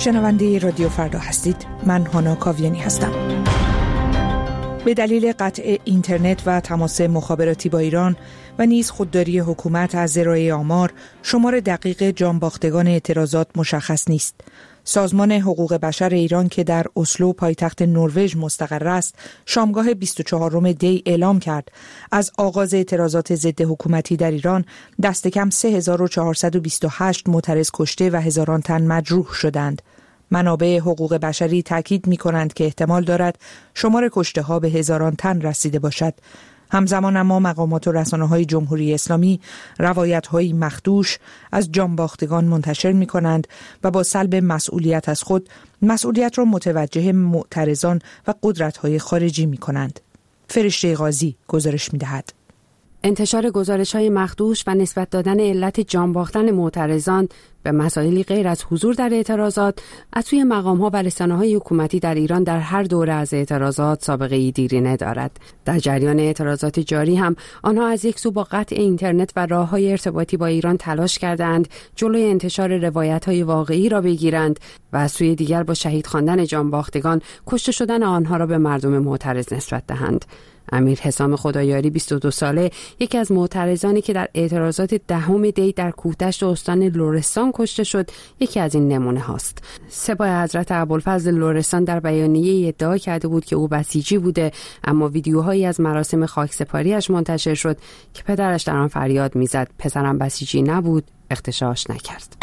شنونده رادیو فردا هستید. من هانا کاویانی هستم. به دلیل قطع اینترنت و تماس مخابراتی با ایران و نیز خودداری حکومت از ارائه آمار، شمار دقیق جانباختگان اعتراضات مشخص نیست. سازمان حقوق بشر ایران که در اسلو پایتخت نروژ مستقر است، شامگاه 24 دی اعلام کرد از آغاز اعتراضات ضد حکومتی در ایران دست کم 3428 معترض کشته و هزاران تن مجروح شدند. منابع حقوق بشری تاکید می‌کنند که احتمال دارد شمار کشته‌ها به هزاران تن رسیده باشد. همزمان اما مقامات و رسانه‌های جمهوری اسلامی روایت‌های مخدوش از جانباختگان منتشر می‌کنند و با سلب مسئولیت از خود، مسئولیت را متوجه معترضان و قدرت‌های خارجی می‌کنند. فرشته قاضی گزارش می‌دهد. انتشار گزارش‌های مخدوش و نسبت دادن علت جانباختن معترضان به مسائلی غیر از حضور در اعتراضات از سوی مقام‌ها و رسانه‌های حکومتی در ایران در هر دوره از اعتراضات سابقه‌ای دیرینه دارد. در جریان اعتراضات جاری هم آنها از یک سو با قطع اینترنت و راه‌های ارتباطی با ایران تلاش کردند جلوی انتشار روایت‌های واقعی را بگیرند و از سوی دیگر با شهید خواندن جانباختگان کشته شدن آنها را به مردم معترض نسبت دهند. امیر حسام خدایاری 22 ساله، یکی از معترضانی که در اعتراضات 10 دی در کوهدشت استان لرستان کشته شد، یکی از این نمونه هاست. سپاه حضرت ابوالفضل لرستان در بیانیه ادعا کرده بود که او بسیجی بوده، اما ویدیوهایی از مراسم خاکسپاریش منتشر شد که پدرش در آن فریاد میزد پسرم بسیجی نبود، اغتشاش نکرد.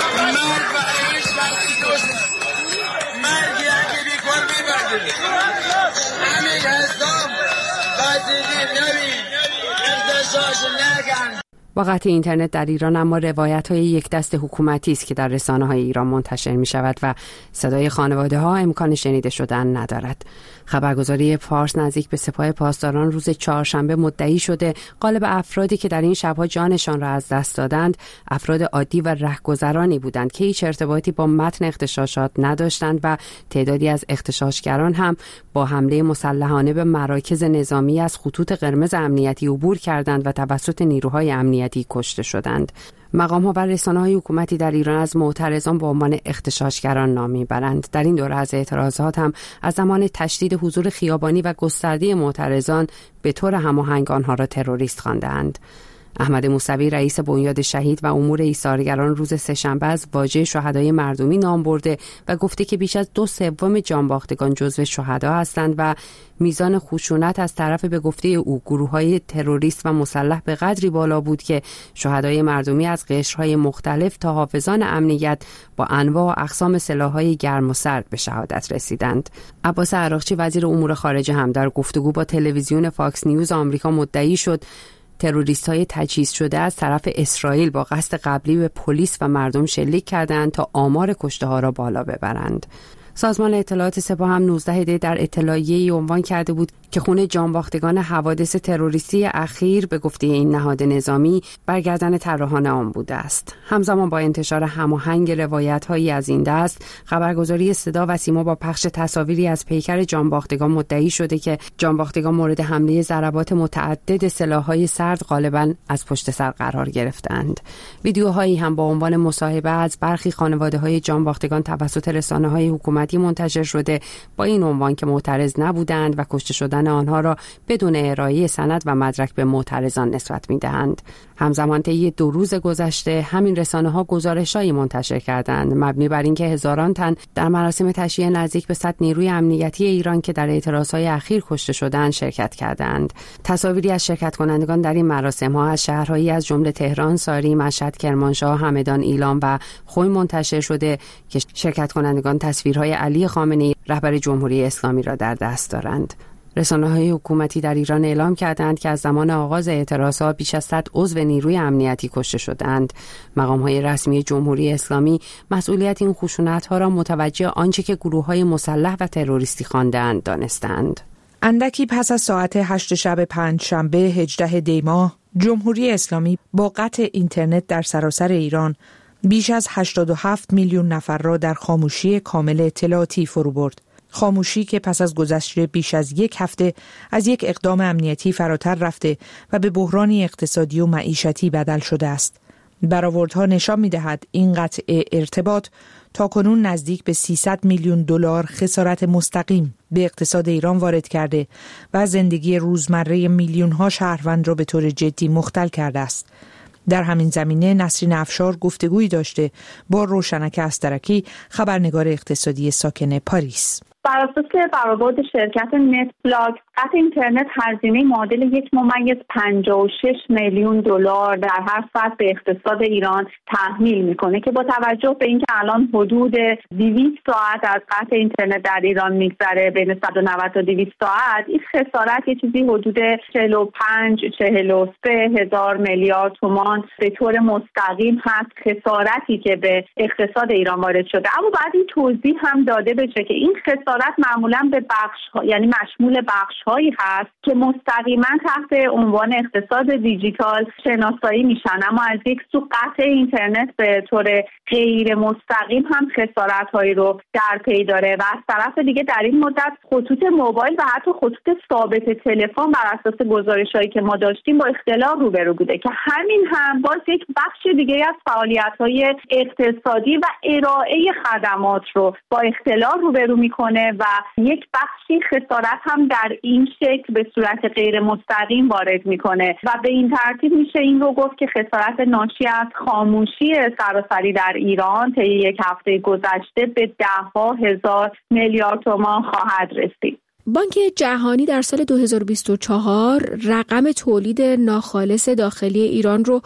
با قطع اینترنت در ایران اما روایت‌های یک دست حکومتی است که در رسانه‌های ایران منتشر می‌شود و صدای خانواده‌ها امکان شنیده شدن ندارد. خبرگزاری فارس نزدیک به سپاه پاسداران روز چهارشنبه مدعی شده غالب افرادی که در این شب‌ها جانشان را از دست دادند افراد عادی و رهگذرانی بودند که هیچ ارتباطی با متن اغتشاشات نداشتند و تعدادی از اغتشاشگران هم با حمله مسلحانه به مراکز نظامی از خطوط قرمز امنیتی عبور کردند و توسط نیروهای امنیتی کشته شدند. مقام‌ها و رسانه‌های حکومتی در ایران از معترضان به عنوان اغتشاشگران نام می‌برند. در این دوره از اعتراضات هم از زمان تشدید حضور خیابانی و گسترده معترضان به طور هماهنگ آنها را تروریست خواندند. احمد موسوی رئیس بنیاد شهید و امور ایثارگران روز سه‌شنبه از واژه شهدای مردمی نام برده و گفته که بیش از 2/3 جانباختگان جزو شهدا هستند و میزان خشونت از طرف به گفته او گروه‌های تروریست و مسلح به قدری بالا بود که شهدای مردمی از قشرهای مختلف تا حافظان امنیت با انواع و اقسام سلاح‌های گرم و سرد به شهادت رسیدند. عباس عراقچی وزیر امور خارجه هم در گفتگو با تلویزیون فاکس نیوز آمریکا مدعی شد تروریست‌های تجهیز شده از طرف اسرائیل با قصد قبلی به پلیس و مردم شلیک کردند تا آمار کشته‌ها را بالا ببرند. سازمان اطلاعات سپاه هم 19 دی در اطلاعیه‌ای عنوان کرده بود که خون جانباختگان حوادث تروریستی اخیر به گفته این نهاد نظامی برگردن طراحان آن بوده است. همزمان با انتشار هماهنگ روایت‌هایی از این دست، خبرگزاری صدا و سیما با پخش تصاویری از پیکر جانباختگان مدعی شده که جانباختگان مورد حمله ضربات متعدد سلاح‌های سرد غالباً از پشت سر قرار گرفتند. ویدیوهایی هم با عنوان مصاحبه از برخی خانواده‌های جانباختگان توسط رسانه‌های حکومتی منتشر شده با این عنوان که معترض نبودند و کشته شدن آنها را بدون ارائه سند و مدرک به معترضان نسبت می‌دهند. همزمان طی 2 روز گذشته همین رسانه‌ها گزارش‌هایی منتشر کردند مبنی بر اینکه هزاران تن در مراسم تشییع نزدیک به 100 نیروی امنیتی ایران که در اعتراض‌های اخیر کشته شدند شرکت کردند. تصاویری از شرکت کنندگان در این مراسم‌ها از شهرهایی از جمله تهران، ساری، مشهد، کرمانشاه، همدان، ایلام و خوی منتشر شده که شرکت کنندگان تصویرهای علی خامنه‌ای رهبر جمهوری اسلامی را در دست دارند. رسانه‌های حکومتی در ایران اعلام کردند که از زمان آغاز اعتراضات بیش از 100 عضو نیروی امنیتی کشته شدند. مقام‌های رسمی جمهوری اسلامی مسئولیت این خشونت‌ها را متوجه آنچه که گروه‌های مسلح و تروریستی خواندند دانستند. اندکی پس از ساعت 8 شب پنجشنبه 18 دی ماه، جمهوری اسلامی با قطع اینترنت در سراسر ایران بیش از 87 میلیون نفر را در خاموشی کامل اطلاعاتی فرو برد. خاموشی که پس از گذشت بیش از 1 هفته از یک اقدام امنیتی فراتر رفته و به بحرانی اقتصادی و معیشتی بدل شده است. برآوردها نشان می‌دهد این قطع ارتباط تاکنون نزدیک به 300 میلیون دلار خسارت مستقیم به اقتصاد ایران وارد کرده و زندگی روزمره میلیون‌ها شهروند را به طور جدی مختل کرده است. در همین زمینه نسرین افشار گفتگویی داشته با روشنک استرکی، خبرنگار اقتصادی ساکن پاریس. بر اساس برآورد شرکت نتفلاکس، قطع اینترنت هزینه معادل 1.56 میلیون دلار در هر ساعت به اقتصاد ایران تحمیل میکنه که با توجه به اینکه الان حدود 200 ساعت از قطع اینترنت در ایران میگذره، بین 190 تا 200 ساعت، این خسارت یه چیزی حدود 45-43 هزار میلیارد تومان به طور مستقیم هست، خسارتی که به اقتصاد ایران وارد شده. اما بعد این توضیح هم داده بشه که این خسارت معمولا به بخش، یعنی مشمول بخش‌هایی هست که مستقیما تحت عنوان اقتصاد دیجیتال شناسایی میشن، اما از یک سو قطع اینترنت به طور غیر مستقیم هم خسارت‌هایی رو در پی داره و از طرف دیگه در این مدت خطوط موبایل و حتی خطوط ثابت تلفن بر اساس گزارش‌هایی که ما داشتیم با اختلال روبرو بوده که همین هم باز یک بخش دیگه از فعالیت‌های اقتصادی و ارائه خدمات رو با اختلال روبرو میکنه و یک بخشی خسارت هم در این شکل به صورت غیر مستقیم وارد میکنه و به این ترتیب میشه این رو گفت که خسارت ناشی از خاموشی سراسری در ایران طی یک هفته گذشته به 10,000 میلیارد تومان خواهد رسید. بانک جهانی در سال 2024 رقم تولید ناخالص داخلی ایران رو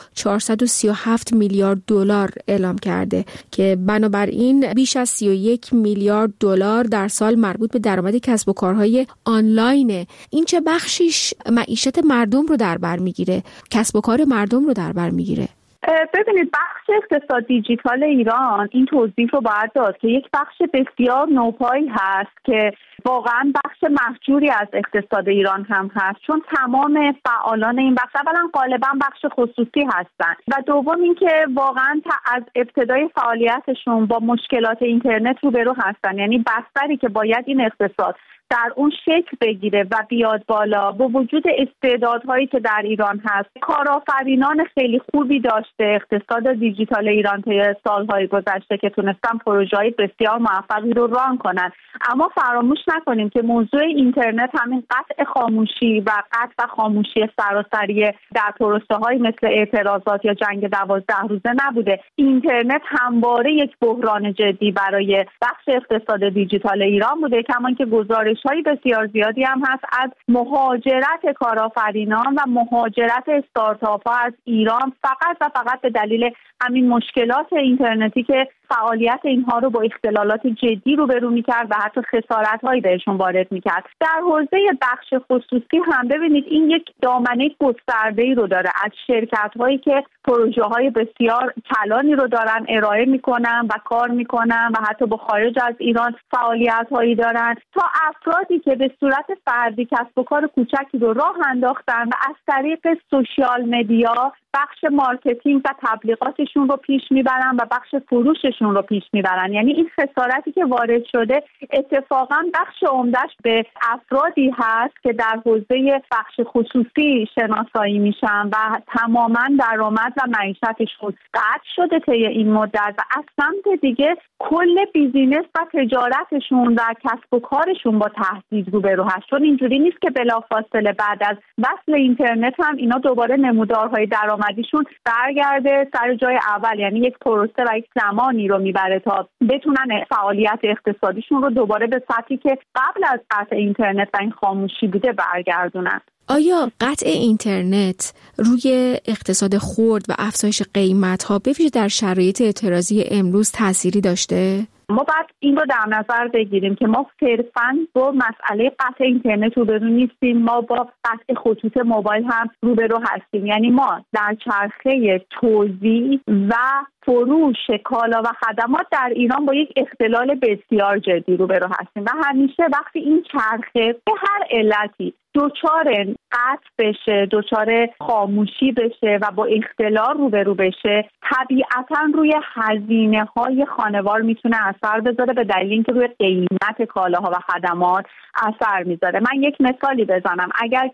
437 میلیارد دلار اعلام کرده که بنابراین بیش از 31 میلیارد دلار در سال مربوط به درآمد کسب و کارهای آنلاینه. این چه بخشیش معیشت مردم رو در بر میگیره، کسب و کار مردم رو در بر میگیره؟ ببینید، بخش اقتصاد دیجیتال ایران این توضیح رو باید داد که یک بخش بسیار نوپایی هست که واقعا بخش مهجوری از اقتصاد ایران هم هست، چون تمام فعالان این بخش اولا غالبا بخش خصوصی هستند و دوم اینکه واقعا از ابتدای فعالیتشون با مشکلات اینترنت روبرو هستن، یعنی بستری که باید این اقتصاد در اون شکل بگیره و بیاد بالا با وجود استعدادهایی که در ایران هست. کارآفرینان خیلی خوبی داشته اقتصاد دیجیتال ایران طی سالهای گذشته که تونستن پروژه‌های بسیار موفقی رو ران کنن، اما فراموش نکنیم که موضوع اینترنت همین قطع خاموشی و قطع خاموشی سراسری در پروسه‌های مثل اعتراضات یا جنگ 12 روزه نبوده. اینترنت همواره یک بحران جدی برای بخش اقتصاد دیجیتال ایران بوده، کما که گزارش‌های بسیار زیادی هم هست از مهاجرت کارآفرینان و مهاجرت استارتاپ‌ها از ایران فقط و فقط به دلیل همین مشکلات اینترنتی که فعالیت اینها رو با اختلالات جدی روبرو می‌کرد و حتی خسارت‌هایی بهشون وارد می‌کرد. در حوزه بخش خصوصی هم ببینید این یک دامنه گسترده‌ای رو داره از شرکت‌هایی که پروژه‌های بسیار کلانی رو دارن ارائه می‌کنن و کار می‌کنن و حتی با خارج از ایران فعالیت‌هایی دارن تا افرادی که به صورت فردی کسب و کار کوچکی رو راه انداختن و از طریق سوشیال مدیا بخش مارکتینگ و تبلیغاتشون رو پیش میبرن و بخش فروششون رو پیش میبرن. یعنی این خسارتی که وارد شده اتفاقا بخش عمدهش به افرادی هست که در حوزه بخش خصوصی شناسایی میشن و تماما درآمد و معیشتشون قطع شده طی این مدت و از سمت دیگه کل بیزینس و تجارتشون و کسب و کارشون با تهدید روبرو هست، چون اینجوری نیست که بلافاصله بعد از وصل اینترنت هم اینا دوباره نمودارهای درآمدیشون برگرده سر جای اول. یعنی یک پروسه و یک زمانی رو میبره تا بتونن فعالیت اقتصادیشون رو دوباره به سطحی که قبل از قطع اینترنت و این خاموشی بوده برگردونن. آیا قطع اینترنت روی اقتصاد خرد و افزایش قیمت‌ها به ویژه در شرایط اعتراضی امروز تأثیری داشته؟ ما باید این رو در نظر بگیریم که ما صرفاً با مسئله قطع اینترنت روبرو نیستیم، ما با قطع خطوط موبایل هم روبرو هستیم. یعنی ما در چرخه توزیع و فروش کالا و خدمات در ایران با یک اختلال بسیار جدی روبرو هستیم و همیشه وقتی این چرخه به هر علتی دوچار قطع بشه، دوچار خاموشی بشه و با اختلال روبرو بشه، طبیعتاً روی هزینه‌های خانوار میتونه اثر بذاره به دلیل اینکه روی قیمت کالاها و خدمات اثر میذاره. من یک مثالی بزنم. اگر که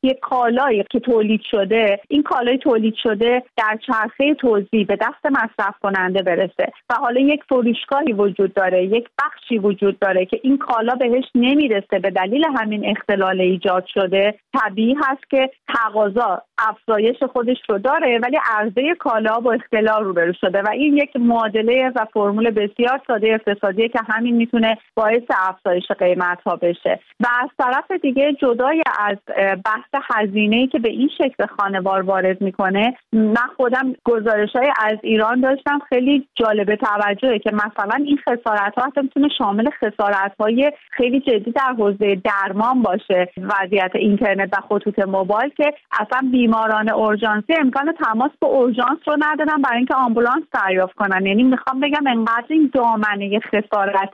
یک کالایی که تولید شده، این کالای تولید شده در چرخه توزیع به دست مصرف کننده برسه و حالا یک فروشگاهی وجود داره، یک بخشی وجود داره که این کالا بهش نمیرسه به دلیل همین اختلال ایجاد شده، طبیعی هست که تقاضا افزایش خودش رو داره ولی عرضه کالا با اختلال روبرو شده و این یک معادله و فرمول بسیار ساده اقتصادیه که همین میتونه باعث افزایش قیمت‌ها بشه. و از طرف دیگه جدای از بحث هزینه‌ای که به این شکل خانوار وارد میکنه، من خودم گزارش‌های از ایران داشتم خیلی جالب توجهه که مثلا این خسارت‌ها حتی میتونه شامل خسارت‌های خیلی جدی در حوزه درمان باشه. وضعیت اینترنت و خطوط موبایل که اصلا بیماران اورژانسی امکان تماس با اورژانس رو ندارن برای اینکه آمبولانس دریافت کنن. یعنی میخوام بگم انقدر این دامنه خسارت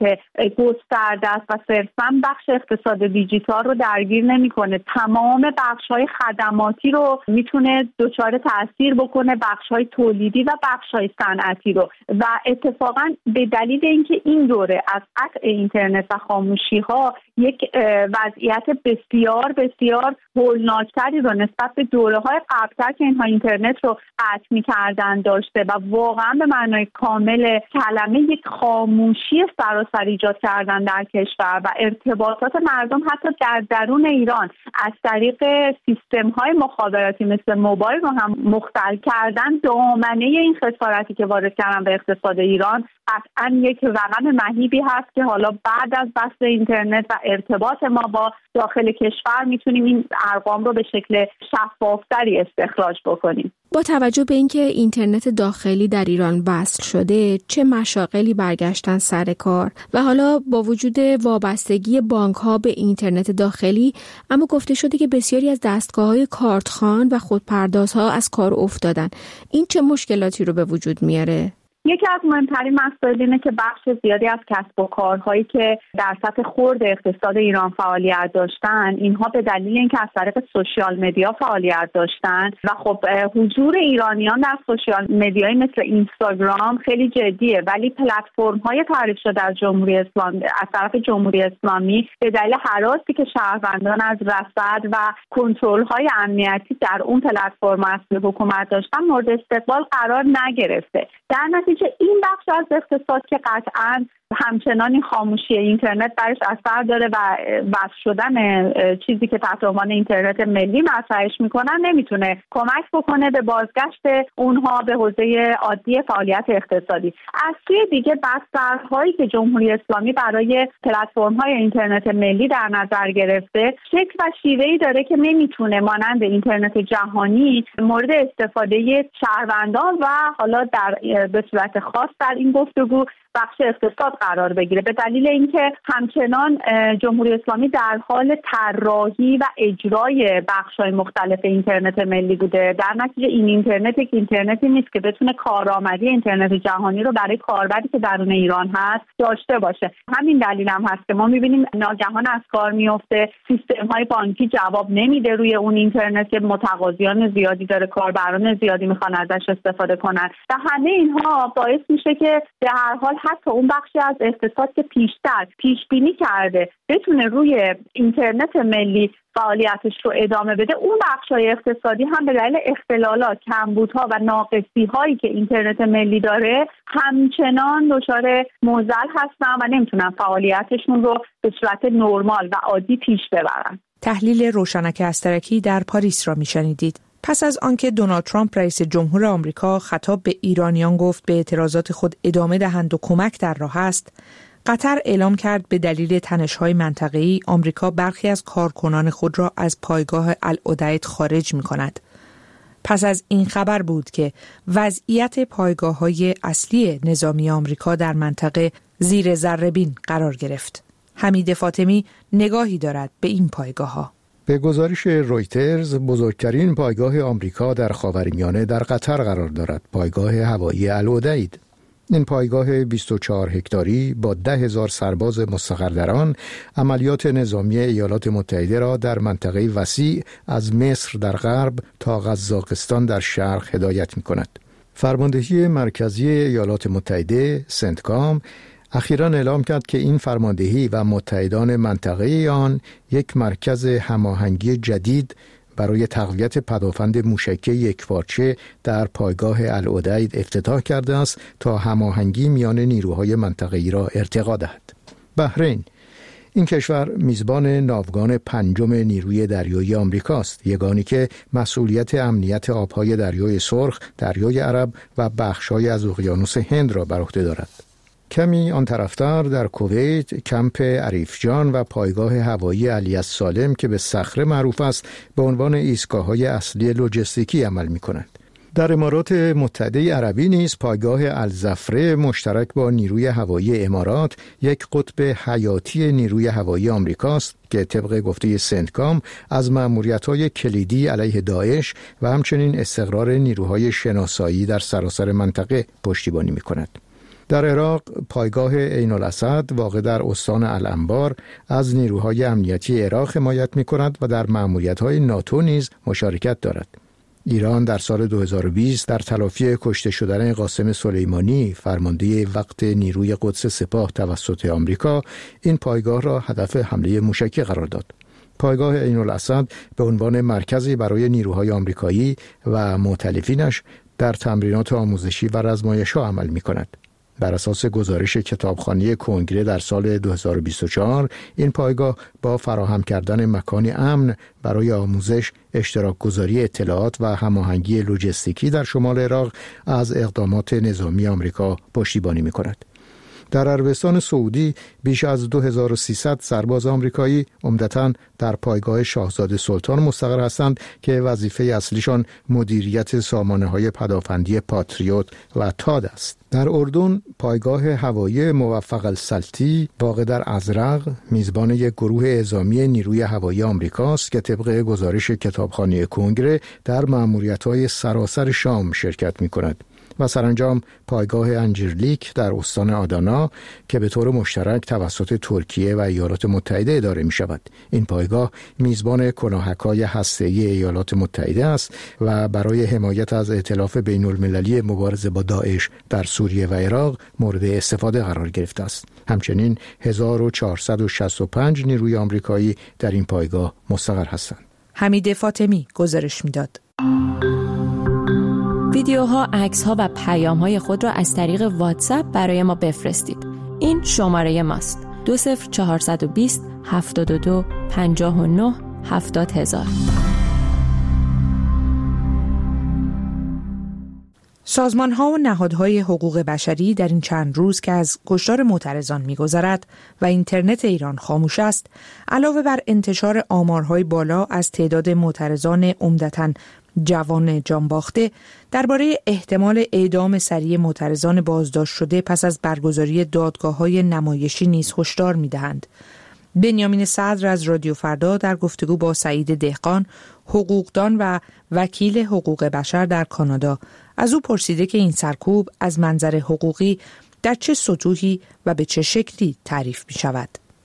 گسترده است و صرفاً بخش اقتصاد دیجیتال رو درگیر نمیکنه، تمام بخش‌های خدماتی رو میتونه دچار تاثیر بکنه، بخش‌های تولیدی و بخش‌های صنعتی رو. و اتفاقاً به دلیل اینکه این دوره از قطع اینترنت و خاموشی‌ها یک وضعیت بسیار بسیار هولناکتری رو نسبت به دوره‌های قبل‌تر که اینها اینترنت رو قطع می‌کردن داشته و واقعاً به معنای کامل کلمه یک خاموشی سراسر ایجاد کردن در کشور و ارتباطات مردم حتی در درون ایران از طریق سیستم‌های مخابراتی مثل موبایل رو هم مختل کردن. دامنه این خسارتی که وارد کردن به اقتصاد ایران قطعاً یک رقم مهیبی هست که حالا بعد از بسته اینترنت و ارتباط ما با داخل کشور میتونیم این ارقام رو به شکل شفافتری استخراج بکنیم. با توجه به اینکه اینترنت داخلی در ایران وصل شده، چه مشاغلی برگشتن سر کار و حالا با وجود وابستگی بانک‌ها به اینترنت داخلی، اما گفته شده که بسیاری از دستگاه‌های کارتخوان و خودپردازها از کار افتادن. این چه مشکلاتی رو به وجود میاره؟ یکی از مهمترین مسائل اینه که بخش زیادی از کسب و کارهایی که در سطح خرد اقتصاد ایران فعالیت داشتن، اینها به دلیل اینکه از طریق سوشیال مدیا فعالیت داشتن و خب حضور ایرانیان در سوشیال مدیایی مثل اینستاگرام خیلی جدیه، ولی پلتفرم‌های تعریف شده از جمهوری اسلامی از طرف جمهوری اسلامی به دلیل هراسی که شهروندان از رصد و کنترل‌های امنیتی در اون پلتفرم اصلی حکومت داشتن مورد استقبال قرار نگرفته. در نتیجه این بخش از اقتصاد که قطعاً همچنان این خاموشی اینترنت برش اثر داره و وصل شدن چیزی که تحت عنوان اینترنت ملی مطرحش میکنن نمیتونه کمک بکنه به بازگشت اونها به حوزه عادی فعالیت اقتصادی. از سوی دیگه بسترهایی که جمهوری اسلامی برای پلتفرم‌های اینترنت ملی در نظر گرفته شکل و شیوهی داره که نمیتونه مانند اینترنت جهانی مورد استفاده شهروندان و حالا به صورت خاص در این گفتگو بخش اقتصاد قرار بگیره، به دلیل اینکه همچنان جمهوری اسلامی در حال طراحی و اجرای بخش‌های مختلف اینترنت ملی بوده. در نتیجه این اینترنت یک اینترنتی نیست که بتونه کارآمدی اینترنت جهانی رو برای کاربری که درون ایران هست داشته باشه. همین دلیل هم هست که ما می‌بینیم ناگهان از کار میفته، سیستم‌های بانکی جواب نمیده روی اون اینترنت که متقاضیان زیادی داره، کاربران زیادی میخوان ازش استفاده کنن و همه اینها باعث میشه که به هر حال حتی اون بخشی از اقتصاد که پیشتر پیش بینی کرده بتونه روی اینترنت ملی فعالیتش رو ادامه بده، اون بخش‌های اقتصادی هم به دلیل اختلالات، کمبودها و ناقصی‌هایی که اینترنت ملی داره همچنان دچار معضل هستن و نمیتونن فعالیتشون رو به صورت نرمال و عادی پیش ببرن. تحلیل روشنک استرکی در پاریس را میشنیدید. پس از آنکه دونالد ترامپ رئیس جمهور آمریکا خطاب به ایرانیان گفت به اعتراضات خود ادامه دهند و کمک در راه است، قطر اعلام کرد به دلیل تنش‌های منطقه‌ای آمریکا برخی از کارکنان خود را از پایگاه العدید خارج می‌کند. پس از این خبر بود که وضعیت پایگاه‌های اصلی نظامی آمریکا در منطقه زیر ذره‌بین قرار گرفت. حمید فاطمی نگاهی دارد به این پایگاه‌ها. به گزارش رویترز، بزرگترین پایگاه آمریکا در خاورمیانه در قطر قرار دارد، پایگاه هوایی العدید. این پایگاه 24 هکتاری با 10,000 سرباز مستقر در آن عملیات نظامی ایالات متحده را در منطقه وسیع از مصر در غرب تا قزاقستان در شرق هدایت می‌کند. فرماندهی مرکزی ایالات متحده سنتکام اخیراً اعلام کرد که این فرماندهی و متحدان منطقه آن یک مرکز هماهنگی جدید برای تقویت پدافند موشکی یکپارچه در پایگاه العدید افتتاح کرده است تا هماهنگی میان نیروهای منطقه‌ای را ارتقا دهد. بحرین، این کشور میزبان ناوگان 5 نیروی دریایی آمریکاست، یگانی که مسئولیت امنیت آبهای دریای سرخ، دریای عرب و بخش‌های از اقیانوس هند را بر عهده دارد. کمی آن طرفتر در کویت، کمپ عریفجان و پایگاه هوایی علی السالم که به صخره معروف است، به عنوان ایستگاه‌های اصلی لوجستیکی عمل می‌کند. در امارات متحده عربی نیز پایگاه الزفره مشترک با نیروی هوایی امارات یک قطب حیاتی نیروی هوایی آمریکاست که طبق گفته سنتکام از مأموریت‌های کلیدی علیه داعش و همچنین استقرار نیروهای شناسایی در سراسر منطقه پشتیبانی می‌کند. در عراق پایگاه عین الاسد واقع در استان الانبار از نیروهای امنیتی عراق حمایت می‌کند و در مأموریت‌های ناتو نیز مشارکت دارد. ایران در سال 2020 در تلافی کشته شدن قاسم سلیمانی، فرمانده وقت نیروی قدس سپاه توسط آمریکا، این پایگاه را هدف حمله موشکی قرار داد. پایگاه عین الاسد به عنوان مرکزی برای نیروهای آمریکایی و مؤتلفینش در تمرینات آموزشی و رزمایش‌ها عمل می‌کند. بر اساس گزارش کتابخانه کنگره در سال 2024 این پایگاه با فراهم کردن مکانی امن برای آموزش، اشتراک گذاری اطلاعات و هماهنگی لوجستیکی در شمال عراق از اقدامات نظامی آمریکا پشتیبانی می‌کند. در عربستان سعودی بیش از 2300 سرباز آمریکایی عمدتاً در پایگاه شاهزاده سلطان مستقر هستند که وظیفه اصلیشان مدیریت سامانه‌های پدافندی پاتریوت و تاد است. در اردن پایگاه هوایی موفق السلطی واقع در ازرق میزبان یک گروه اعزامی نیروی هوایی آمریکاست که طبق گزارش کتابخانه کنگره در مأموریت‌های سراسر شام شرکت می‌کند. و سرانجام پایگاه انجرلیک در استان آدانا که به طور مشترک توسط ترکیه و ایالات متحده اداره می شود. این پایگاه میزبان کلاهک‌های هسته‌ای ایالات متحده است و برای حمایت از ائتلاف بین المللی مبارزه با داعش در سوریه و عراق مورد استفاده قرار گرفته است. همچنین 1465 نیروی آمریکایی در این پایگاه مستقر هستند. حمید فاطمی گزارش می‌داد. ویدیوها، عکس‌ها و پیام‌های خود را از طریق واتساپ برای ما بفرستید. این شماره ماست: 20420 72 59 70000. سازمان‌ها و نهادهای حقوق بشری در این چند روز که از کشتار معترضان می‌گذرد و اینترنت ایران خاموش است، علاوه بر انتشار آمارهای بالا از تعداد معترضان عمدتاً جوان جانباخته، درباره احتمال اعدام سریع معترضان بازداشت شده پس از برگزاری دادگاه‌های نمایشی نیز هشدار می‌دهند. بنیامین صدر از رادیو فردا در گفتگو با سعید دهقان، حقوقدان و وکیل حقوق بشر در کانادا، از او پرسیده که این سرکوب از منظر حقوقی در چه سطوحی و به چه شکلی تعریف می‌شود.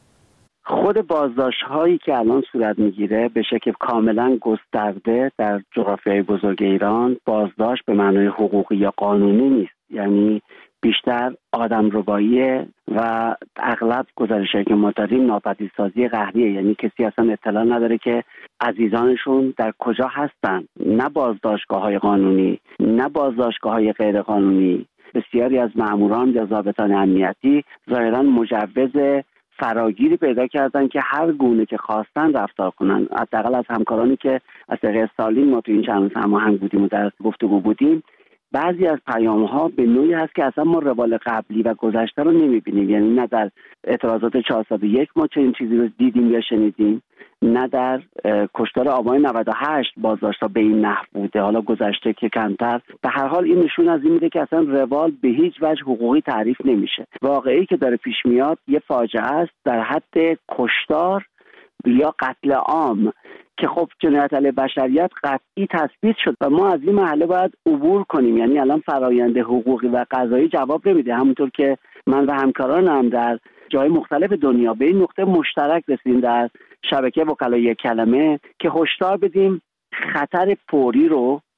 خود بازداشت‌هایی که الان صورت می‌گیره به شکل کاملا گسترده در جغرافیای بزرگ ایران بازداشت به معنای حقوقی یا قانونی نیست، یعنی بیشتر آدمرباییه و اغلب گزارش‌هایی که ما داریم ناپدیدسازی قهریه، یعنی کسی اصلا اطلاع نداره که عزیزانشون در کجا هستن. نه بازداشتگاه‌های قانونی، نه بازداشتگاه‌های غیر قانونی. بسیاری از ماموران یا ضابطان امنیتی ظاهراً مجوز فراگیری پیدا کردن که هر گونه که خواستن رفتار کنن. حداقل از همکارانی که از طریق استالین ما تو این چند روز هماهنگ بودیم و در گفتگو بودیم، بعضی از پیام‌ها به نوعی هست که اصلا ما روال قبلی و گذشته رو نمی‌بینیم. یعنی نه در اعتراضات 401 ما چنین چیزی رو دیدیم یا شنیدیم، نه در کشتار آبان 98 بازداشت‌ها به این نحو بوده، حالا گذشته که کمتر. به هر حال این نشون از این میده که اصلا روال به هیچ وجه حقوقی تعریف نمیشه. واقعی که داره پیش میاد یه فاجعه است در حد کشتار یا قتل عام که خب جنایت علیه بشریت قطعی تثبیت شد و ما از این مرحله باید عبور کنیم. یعنی الان فرآیند حقوقی و قضایی جواب نمیده. همونطور که من و همکارانم در جای مختلف دنیا به این نقطه مشترک رسیدیم در شبکه وکلای کلمه که هشدار بدیم خطر فوری رو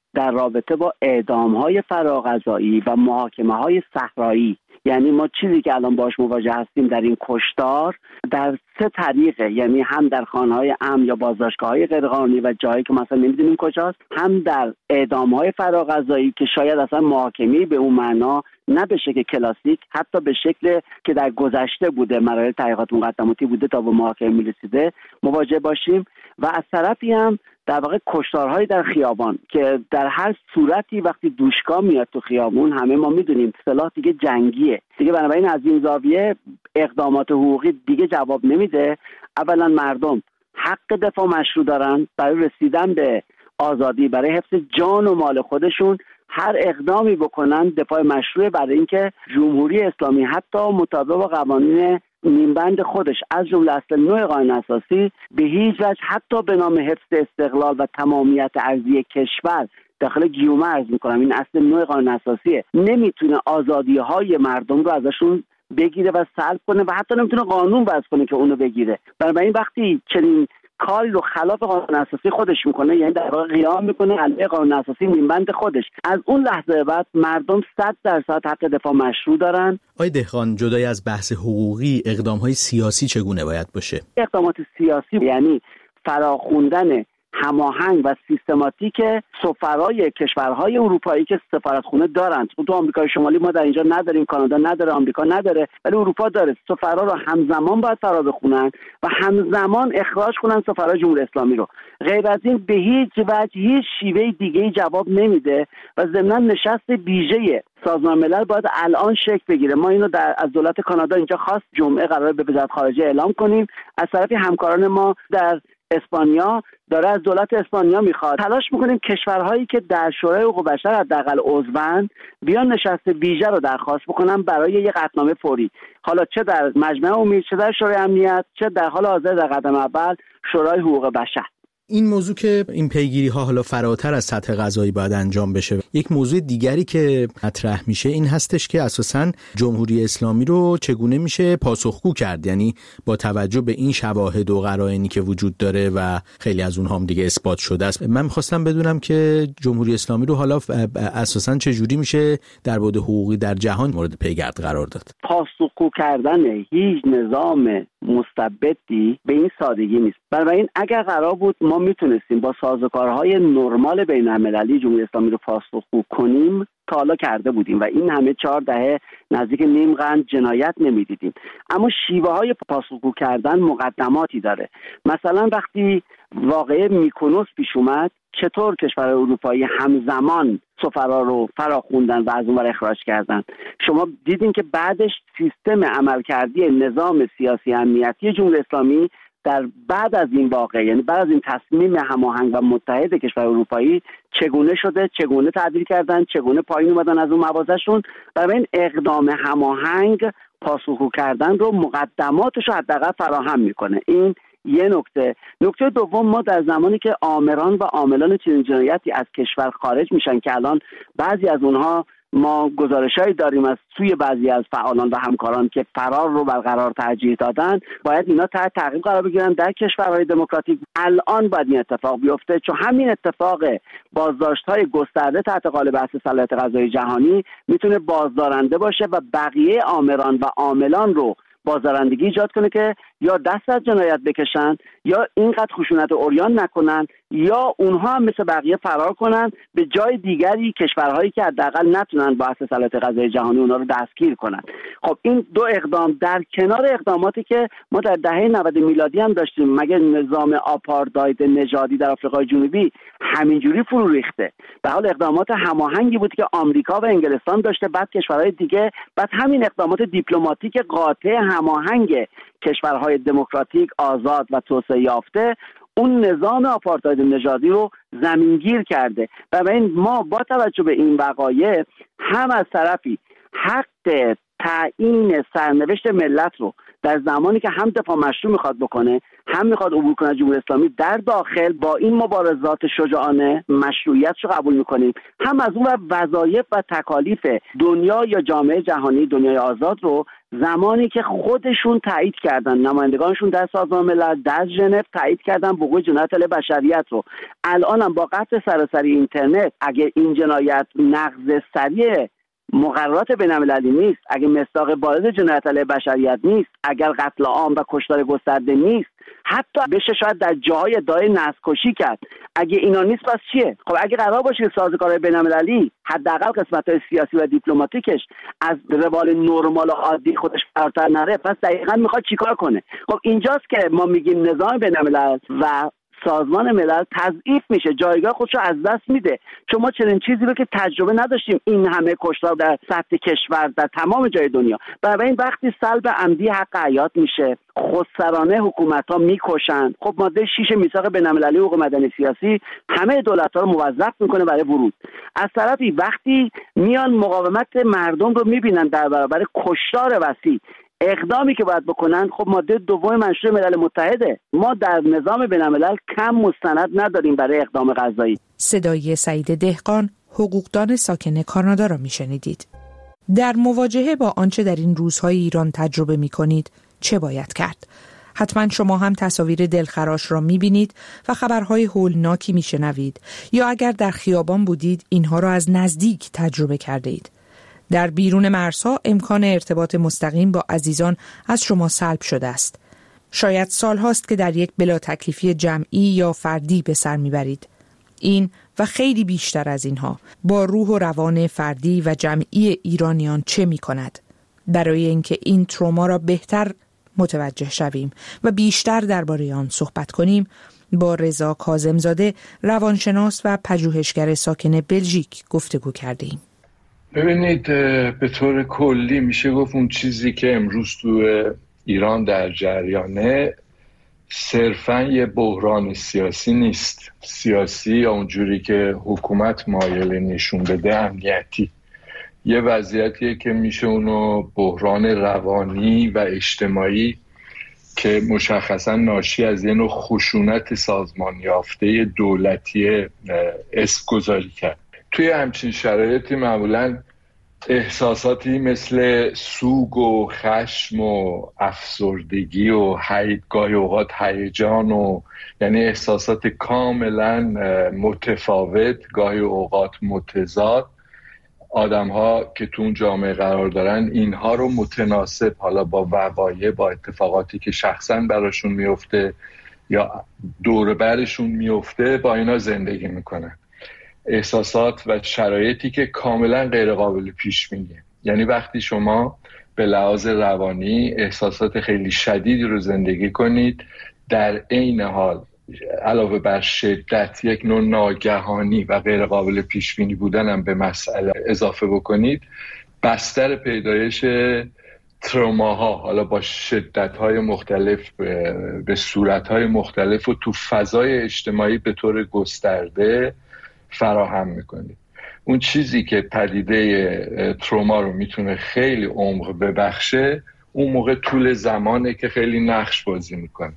در رابطه با اعدام‌های فراغذایی و محاکمه‌های صحرایی. یعنی ما چیزی که الان باش مواجه هستیم در این کشتار در 3 طریقه، یعنی هم در خانه‌های امن یا بازداشتگاه‌های غیرقانونی و جایی که مثلا نمی‌دونیم کجاست، هم در اعدام‌های فراغذایی که شاید اصلا محاکمه‌ای به اون معنا نه به شکل کلاسیک، حتی به شکل که در گذشته بوده، مراحل تحقیقات مقدماتی بوده تا به محاکمه می‌رسیده مواجه باشیم، و از طرفی هم در واقع کشتارهای در خیابان که در هر صورتی وقتی دوشکا میاد تو خیابون، همه ما میدونیم سلاح دیگه جنگیه دیگه، بنابراین از این زاویه اقدامات حقوقی دیگه جواب نمیده. اولا مردم حق دفاع مشروع دارن برای رسیدن به آزادی، برای حفظ جان و مال خودشون هر اقدامی بکنن دفاع مشروع، برای اینکه جمهوری اسلامی حتی مطابق با قوانین نیمبند خودش از جمله اصل 9 قانون اساسی به هیچ وجه حتی به نام حفظ استقلال و تمامیت ارضی کشور، داخل گیومه عرض میکنم این اصل 9 قانون اساسیه، نمیتونه آزادی‌های مردم رو ازشون بگیره و سلب کنه و حتی نمیتونه قانون وضع کنه که اونو بگیره. بنابراین وقتی چنین کاری رو خلاف قانون اساسی خودش میکنه، یعنی در واقع قیام میکنه علیه قانون اساسی نیمبند خودش، از اون لحظه بعد مردم 100% حق دفاع مشروع دارن. آقای دهقان، جدای از بحث حقوقی، اقدام‌های سیاسی چگونه باید باشه؟ اقدامات سیاسی یعنی فراخوندن هماهنگ و سیستماتیک سفرای کشورهای اروپایی که سفارتخونه دارند. تو آمریکای شمالی ما در اینجا نداریم، کانادا نداره، آمریکا نداره، ولی اروپا داره. سفرا رو همزمان باید فرا بخونن و همزمان اخراج کنن سفرای جمهوری اسلامی رو. غیر از این به هیچ وجه هیچ شیوه دیگه‌ای جواب نمیده و ضمناً نشست ویژه سازمان ملل باید الان شکل بگیره. ما اینو از دولت کانادا اینجا خواست جمعه قراره به وزارت خارجه اعلام کنیم. از طرف همکاران ما در اسپانیا داره از دولت اسپانیا میخواد، تلاش میکنیم کشورهایی که در شورای حقوق بشر حداقل عضوند بیان نشست ویژه رو درخواست بکنن برای یک قطعنامه فوری، حالا چه در مجمع امید، چه در شورای امنیت، چه در حال حاضر در قدم اول شورای حقوق بشر. این موضوع که این پیگیری ها حالا فراتر از سطح قضایی باید انجام بشه. یک موضوع دیگری که مطرح میشه این هستش که اساساً جمهوری اسلامی رو چگونه میشه پاسخگو کرد، یعنی با توجه به این شواهد و قرائنی که وجود داره و خیلی از اونها هم دیگه اثبات شده است. من می‌خواستم بدونم که جمهوری اسلامی رو حالا اساساً چجوری میشه در بعد حقوقی در جهان مورد پیگرد قرار داد. پاسخگو کردن هیچ نظام مستبدی به این سادگی نیست. بنابراین اگر قرار بود ما میتونستیم با سازوکارهای نرمال بین‌المللی جمهوری اسلامی رو پاسخگو کنیم، تا حالا کرده بودیم و این همه 4 دهه نزدیک نیم قرن جنایت نمیدیدیم. اما شیوه های پاسخگو کردن مقدماتی داره. مثلا وقتی واقعه میکونوس پیش اومد، چطور کشورهای اروپایی همزمان سفرا رو فراخوندن و از اون ور اخراج کردن؟ شما دیدین که بعدش سیستم عملکردی نظام سیاسی امنیتی جمهوری اسلامی در بعد از این واقعه، یعنی بعد از این تصمیم هماهنگ و متحد کشور اروپایی چگونه شده، چگونه تعدیل کردن، چگونه پایین اومدن از اون موازهشون. برای این اقدام هماهنگ پاسخگو کردن رو مقدماتش رو حداقل فراهم میکنه. این یه نکته. نکته دوم، ما در زمانی که آمران و عاملان چنین جنایتی از کشور خارج میشن که الان بعضی از اونها ما گزارشایی داریم از سوی بعضی از فعالان و همکاران که فرار رو برقرار ترجیح دادن، باید اینا تحت تعقیب قرار بگیرن در کشورهای دموکراتیک. الان باید این اتفاق بیفته، چون همین اتفاق بازداشت‌های گسترده تحت قالب بحث صلاحیت قضایی جهانی میتونه بازدارنده باشه و بقیه آمران و عاملان رو بازدارندگی ایجاد کنه که یا دست از جنایت بکشن، یا اینقدر خشونت عریان نکنن، یا اونها هم مثل بقیه فرار کنن به جای دیگری، کشورهایی که حداقل نتونن با اساس صلاحیت قضایی جهانی اونها رو دستگیر کنن. خب این 2 اقدام در کنار اقداماتی که ما در دهه 90 میلادی هم داشتیم، مگه نظام آپارتاید نژادی در آفریقای جنوبی همینجوری فرو ریخته؟ به حال اقدامات هماهنگی بود که آمریکا و انگلستان داشته، بعد کشورهای دیگه، بعد همین اقدامات دیپلماتیک قاطع هماهنگ کشورهای دموکراتیک آزاد و توسعه یافته اون نظام آپارتاید نژادی رو زمینگیر کرده. و ما با توجه به این وقایع هم از طرفی حق تعیین سرنوشت ملت رو در زمانی که هم دفاع مشروع میخواد بکنه، هم میخواد عبور کنه جمهوری اسلامی در داخل، با این مبارزات شجاعانه مشروعیتش رو قبول میکنیم، هم از اون وظایف و تکالیف دنیا یا جامعه جهانی، دنیای آزاد رو زمانی که خودشون تایید کردن، نمایندگانشون در سازمان ملل، در ژنو تایید کردن وقوع جنایت علیه بشریت رو، الان هم با قطع سراسری اینترنت اگه این جنایت نقض سریع مقررات بین‌المللی نیست، اگه مصداق بارز جنایت علیه بشریت نیست، اگر قتل عام و کشتار گسترده نیست، حتی بشه شاید در جاهای ادعای نسل‌کشی کرد، اگه اینا نیست پس چیه؟ خب اگه قرار باشه که سازوکارهای بین‌المللی حداقل قسمت‌های سیاسی و دیپلماتیکش از روال نرمال و عادی خودش فراتر نره، پس دقیقاً میخواد چیکار کنه؟ خب اینجاست که ما میگیم نظام بین‌الملل و سازمان ملل تضعیف میشه، جایگاه خودش رو از دست میده، چون ما چنین چیزی رو که تجربه نداشتیم، این همه کشتار در سطح کشور در تمام جای دنیا. برای این وقتی سلب عمدی حق حیات میشه، خودسرانه حکومت‌ها میکشن، خب ماده 6 میثاق بین‌المللی حقوق مدنی سیاسی همه دولت‌ها رو موظف میکنه برای ورود. از طرفی وقتی میان مقاومت مردم رو میبینن در برابر کشتار وسیع، اقدامی که باید بکنن، خب ماده 2 منشور ملل متحده، ما در نظام بین‌الملل کم مستند نداریم برای اقدام قضایی. صدای سعید دهقان، حقوقدان ساکن کانادا را میشنیدید. در مواجهه با آنچه در این روزهای ایران تجربه میکنید چه باید کرد؟ حتما شما هم تصاویر دلخراش را میبینید و خبرهای هولناکی میشنوید، یا اگر در خیابان بودید اینها را از نزدیک تجربه کرده اید. در بیرون مرزها امکان ارتباط مستقیم با عزیزان از شما سلب شده است. شاید سال هاست که در یک بلا تکلیفی جمعی یا فردی به سر میبرید. این و خیلی بیشتر از اینها با روح و روان فردی و جمعی ایرانیان چه می کند؟ برای اینکه این تروما را بهتر متوجه شویم و بیشتر درباره آن صحبت کنیم، با رضا کاظمزاده، روانشناس و پژوهشگر ساکن بلژیک گفتگو کردیم. ببینید، به طور کلی میشه گفت اون چیزی که امروز تو ایران در جریانه صرفاً یه بحران سیاسی نیست. سیاسی یا اونجوری که حکومت مایل نشون بده امنیتی. یه وضعیتیه که میشه اونو بحران روانی و اجتماعی که مشخصاً ناشی از یه نوع خشونت سازمان یافته دولتی اسم گذاری کرد. توی همچین شرایطی معمولاً احساساتی مثل سوگ و خشم و افسردگی و گاهی اوقات هیجان و یعنی احساسات کاملا متفاوت، گاهی اوقات متضاد، آدم‌ها که تو اون جامعه قرار دارن اینها رو متناسب حالا با وقایع، با اتفاقاتی که شخصا براشون میفته یا دور برشون میفته، با اینا زندگی میکنن. احساسات و شرایطی که کاملا غیر قابل پیش بینیه. یعنی وقتی شما به لحاظ روانی احساسات خیلی شدیدی رو زندگی کنید، در عین حال علاوه بر شدت یک نوع ناگهانی و غیر قابل پیش بینی بودن هم به مسئله اضافه بکنید، بستر پیدایش تروماها حالا با شدت‌های مختلف به صورت‌های مختلف و تو فضای اجتماعی به طور گسترده فراهم میکنید. اون چیزی که پدیده تروما رو میتونه خیلی عمق ببخشه، اون موقع طول زمانه که خیلی نقش بازی میکنه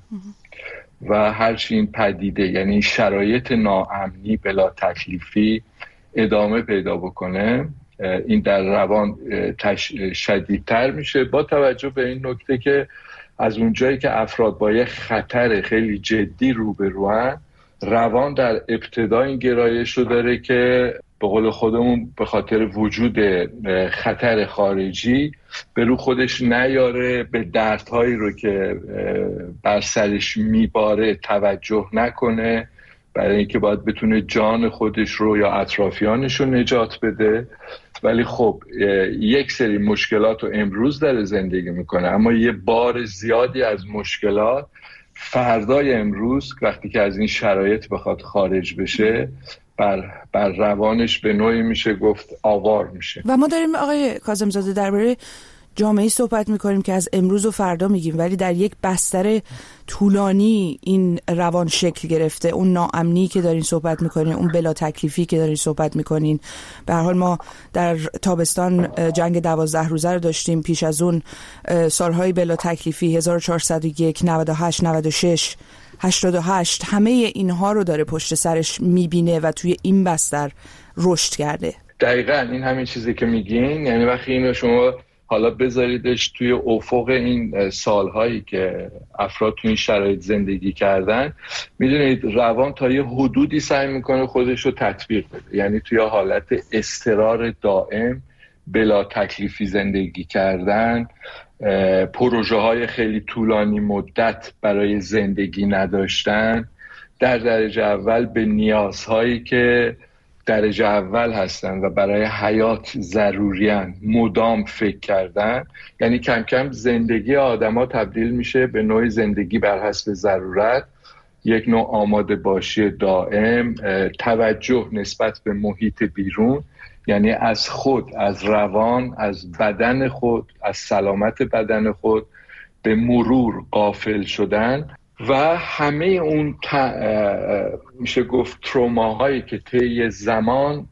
و هرچی این پدیده یعنی شرایط ناامنی بلا تکلیفی ادامه پیدا بکنه، این در روان شدیدتر میشه، با توجه به این نکته که از اونجایی که افراد با یه خطر خیلی جدی روبروان، روان در ابتدا این گرایش رو داره که به قول خودمون به خاطر وجود خطر خارجی به رو خودش نیاره، به دردهایی رو که بر سرش میباره توجه نکنه، برای اینکه باید بتونه جان خودش رو یا اطرافیانش رو نجات بده. ولی خب یک سری مشکلات رو امروز داره زندگی میکنه، اما یه بار زیادی از مشکلات فردای امروز وقتی که از این شرایط بخواد خارج بشه بر روانش به نوعی میشه گفت آوار میشه. و ما داریم آقای کاظمزاده درباره جامعه صحبت میکنیم که از امروز و فردا میگیم، ولی در یک بستر طولانی این روان شکل گرفته. اون ناامنی که دارین صحبت میکنین، اون بلا تکلیفی که دارین صحبت میکنین. به هر حال ما در تابستان جنگ 12 روزه رو داشتیم، پیش از اون سالهای بلا تکلیفی 1401، 98، 96، 88، همه اینها رو داره پشت سرش میبینه و توی این بستر رشد کرده. دقیقاً این همین چیزی که میگین. یعنی وقتی اینو شما حالا بذاریدش توی افق این سالهایی که افراد توی این شرایط زندگی کردن، میدونید روان تا یه حدودی سعی میکنه خودش رو تطبیق بده. یعنی توی حالت اضطرار دائم، بلا تکلیفی زندگی کردن، پروژه های خیلی طولانی مدت برای زندگی نداشتن، در درجه اول به نیازهایی که درجه اول هستن و برای حیات ضروریان مدام فکر کردن. یعنی کم کم زندگی آدما تبدیل میشه به نوع زندگی بر حسب ضرورت، یک نوع آماده باشی دائم، توجه نسبت به محیط بیرون، یعنی از خود، از روان، از بدن خود، از سلامت بدن خود به مرور غافل شدن و همه اون میشه گفت تروماهایی که طی زمان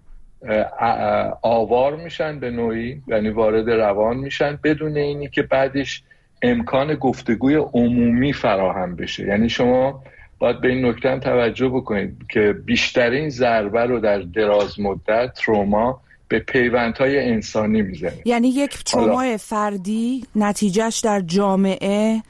آوار میشن به نوعی، یعنی وارد روان میشن بدون اینی که بعدش امکان گفتگوی عمومی فراهم بشه. یعنی شما باید به این نکته هم توجه بکنید که بیشترین ضربه رو در دراز مدت تروما به پیوندهای انسانی میزنه. یعنی یک ترومای فردی نتیجهش در جامعه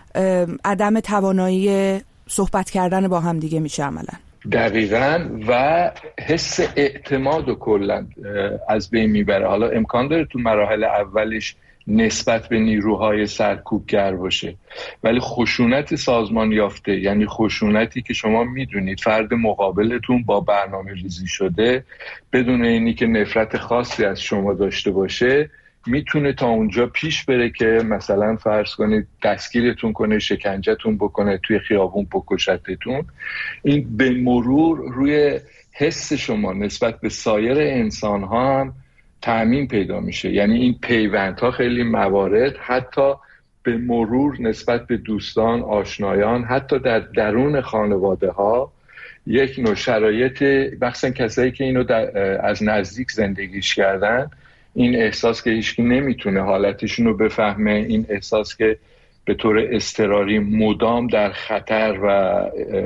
عدم توانایی صحبت کردن با هم دیگه میشه عملا. دقیقاً. و حس اعتماد و کلا از بین میبره. حالا امکان داره تو مراحل اولش نسبت به نیروهای سرکوبگر باشه، ولی خشونت سازمان یافته، یعنی خشونتی که شما میدونید فرد مقابلتون با برنامه ریزی شده بدون اینی که نفرت خاصی از شما داشته باشه، میتونه تا اونجا پیش بره که مثلا فرض کنید دستگیرتون کنه، شکنجهتون بکنه، توی خیابون بکشتتون. این به مرور روی حس شما نسبت به سایر انسان ها هم تأمین پیدا میشه. یعنی این پیوندها خیلی موارد حتی به مرور نسبت به دوستان، آشنایان، حتی در درون خانواده ها یک نوع شرایط، بخصوصا کسایی که اینو از نزدیک زندگیش کردن، این احساس که هیچکی نمیتونه حالتشون رو بفهمه، این احساس که به طور اضطراری مدام در خطر و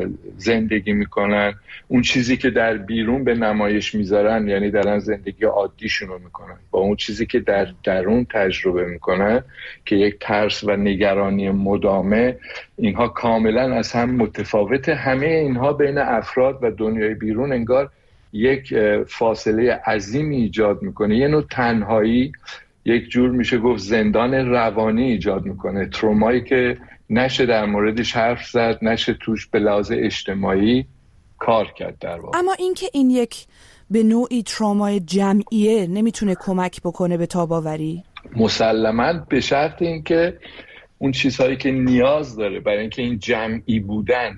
زندگی میکنن، اون چیزی که در بیرون به نمایش میذارن، یعنی دارن زندگی عادیشون رو میکنن، با اون چیزی که در درون تجربه میکنن که یک ترس و نگرانی مدامه، اینها کاملا از هم متفاوته. همه اینها بین افراد و دنیای بیرون انگار یک فاصله عظیمی ایجاد میکنه، یه نوع تنهایی، یک جور میشه گفت زندان روانی ایجاد میکنه. ترومایی که نشه در موردش حرف زد، نشه توش به لحاظ اجتماعی کار کرد در واقع. اما این که این یک به نوعی ترومای جمعیه نمیتونه کمک بکنه به تاب‌آوری؟ مسلماً به شرط اینکه اون چیزهایی که نیاز داره برای اینکه این جمعی بودن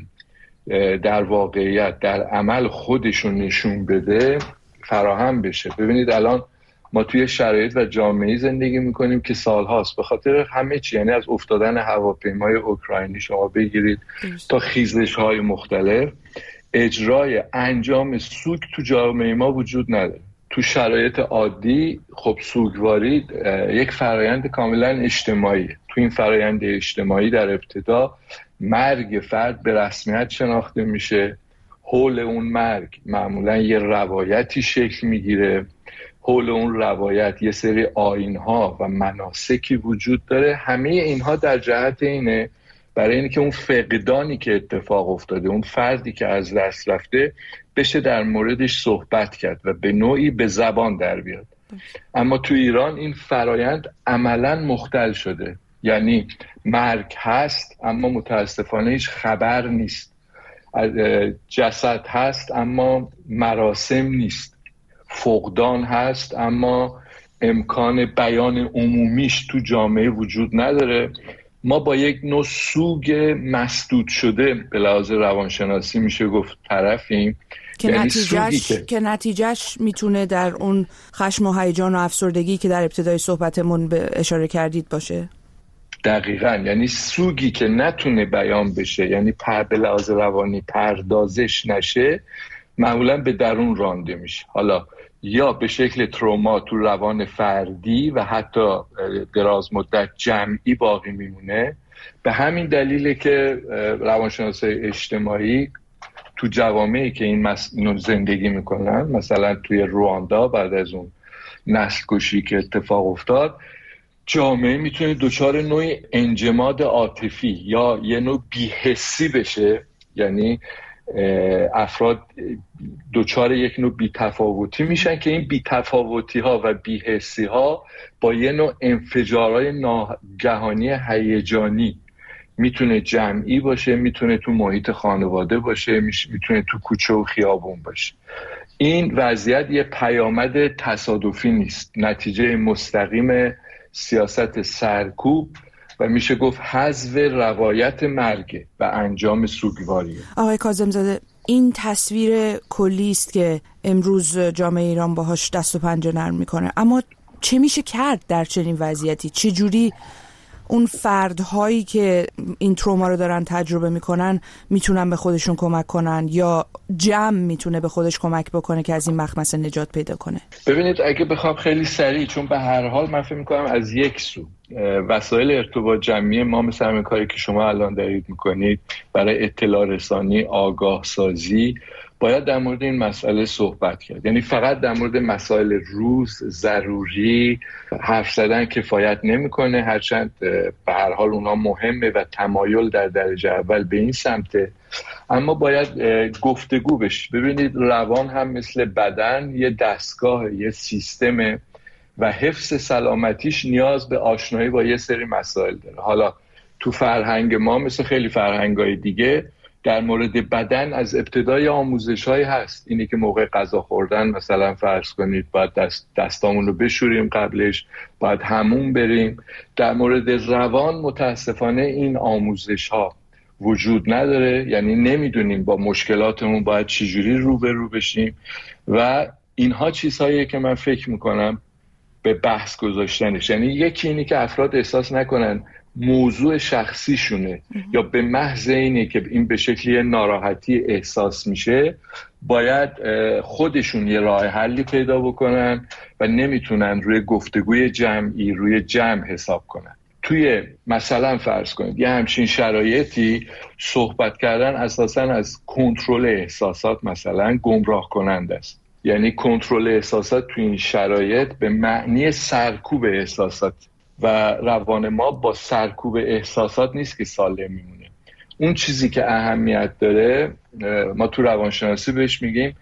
در واقعیت در عمل خودشون نشون بده فراهم بشه. ببینید الان ما توی شرایط و جامعه زندگی میکنیم که سالهاست به خاطر همه چی، یعنی از افتادن هواپیمای اوکراینی شما بگیرید تا خیزش‌های مختلف، اجرای انجام سوگ تو جامعه ما وجود نداره. تو شرایط عادی خب سوگواری یک فرایند کاملا اجتماعیه. تو این فرایند اجتماعی در ابتدا مرگ فرد به رسمیت شناخته میشه، حول اون مرگ معمولا یه روایتی شکل میگیره، حول اون روایت یه سری آیین‌ها و مناسکی وجود داره. همه اینها در جهت اینه برای اینکه اون فقدانی که اتفاق افتاده، اون فردی که از دست رفته، بشه در موردش صحبت کرد و به نوعی به زبان در بیاد. اما تو ایران این فرایند عملاً مختل شده، یعنی مرگ هست اما متاسفانه هیچ خبر نیست، جسد هست اما مراسم نیست، فقدان هست اما امکان بیان عمومیش تو جامعه وجود نداره. ما با یک نوع سوگ مسدود شده به لحاظ روانشناسی میشه گفت طرفیم که نتیجهش میتونه در اون خشم و هیجان و افسردگی که در ابتدای صحبتمون به اشاره کردید باشه. دقیقاً، یعنی سوگی که نتونه بیان بشه، یعنی به لحاظ روانی پردازش نشه، معمولاً به درون رانده میشه، حالا یا به شکل تروما تو روان فردی و حتی دراز مدت جمعی باقی میمونه. به همین دلیله که روانشناسای اجتماعی تو جوامعی که اینو زندگی میکنن، مثلا توی رواندا بعد از اون نسل کشی که اتفاق افتاد، جامعه میتونه دچار نوعی انجماد عاطفی یا یه نوع بی‌حسی بشه، یعنی افراد دچار یک نوع بی‌تفاوتی میشن که این بی‌تفاوتی ها و بی‌حسی ها با یه نوع انفجارهای ناگهانی هیجانی، میتونه جمعی باشه، میتونه تو محیط خانواده باشه، میتونه تو کوچه و خیابون باشه. این وضعیت یه پیامد تصادفی نیست، نتیجه مستقیم سیاست سرکوب و میشه گفت حذف روایت مرگ و انجام سوگواریه. آقای کاظم‌زاده، این تصویر کلی است که امروز جامعه ایران باهاش دست و پنجه نرم میکنه، اما چه میشه کرد در چنین وضعیتی؟ چه جوری اون فردهایی که این تروما رو دارن تجربه میکنن میتونن به خودشون کمک کنن، یا جمع میتونه به خودش کمک بکنه که از این مخمسه نجات پیدا کنه؟ ببینید، اگه بخوام خیلی سریع، چون به هر حال من فکر میکنم از یک سو وسایل ارتباط جمعی ما، مثل همین کاری که شما الان دارید میکنید برای اطلاع رسانی، آگاه سازی، باید در مورد این مسئله صحبت کرد. یعنی فقط در مورد مسائل روز ضروری حرف زدن کفایت نمیکنه، هرچند به هر حال اونا مهمه و تمایل در درجه اول به این سمته، اما باید گفتگو بشه. ببینید، روان هم مثل بدن یه دستگاه، یه سیستمه و حفظ سلامتیش نیاز به آشنایی با یه سری مسائل داره. حالا تو فرهنگ ما مثل خیلی فرهنگای دیگه در مورد بدن از ابتدای آموزش‌هایی هست، اینی که موقع غذا خوردن مثلا فرض کنید باید دستامون رو بشوریم، قبلش باید حموم بریم. در مورد روان متاسفانه این آموزش‌ها وجود نداره، یعنی نمیدونیم با مشکلاتمون باید چجوری روبرو بشیم و اینها چیزهایی که من فکر میکنم به بحث گذاشتنش. یعنی یکی اینی که افراد احساس نکنن موضوع شخصیشونه یا به محض اینه که این به شکلی ناراحتی احساس میشه باید خودشون یه راه حلی پیدا بکنن و نمیتونن روی گفتگوی جمعی، روی جمع حساب کنن. توی مثلا فرض کنید یه همچین شرایطی صحبت کردن اساساً از کنترل احساسات مثلا گمراه کننده است. یعنی کنترل احساسات توی این شرایط به معنی سرکوب احساسات و روان ما با سرکوب احساسات نیست که سالم میمونه. اون چیزی که اهمیت داره ما تو روانشناسی بهش میگیم